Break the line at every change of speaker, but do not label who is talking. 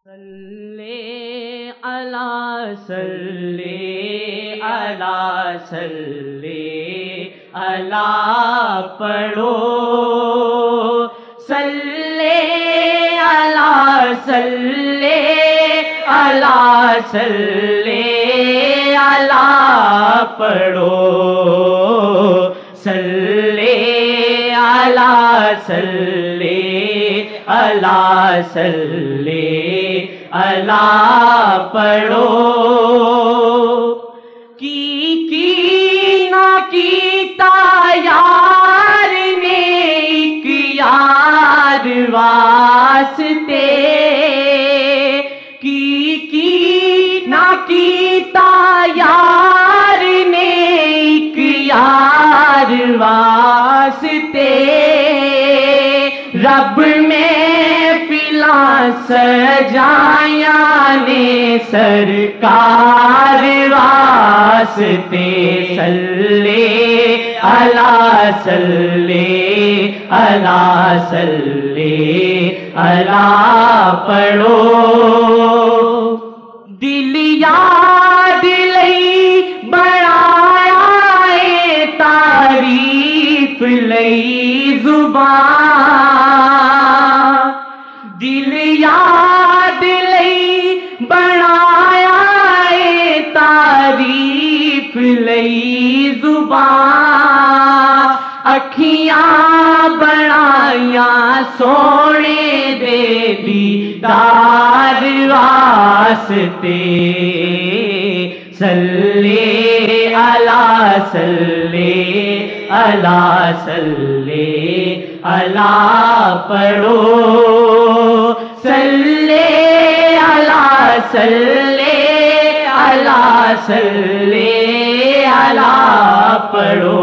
صلی علی صلی علی صلی علی پڑھو، صلی علی صلی علی صلی علی پڑھو، صلی علی صلی علی صلی علی پڑھو، کی نہ کیتا یار نے ایک یار واسطے، کی نہ کیتا یار نے ایک یار واسطے، رب میں پلا سجایا نے سرکار واسطے، صلی علی صلی علی صلی علی پڑھو، دل یاد لئی بڑھایا اے تعریف لئی زبان، دل یاد لئی بڑھایا اے تعریف لئی زبان، اکھیاں بڑھائیاں سونے دے دیدار واسطے، صلی علی صلی علی صلی علی پڑھو، صلی علی صلی علی صلی علی پڑھو،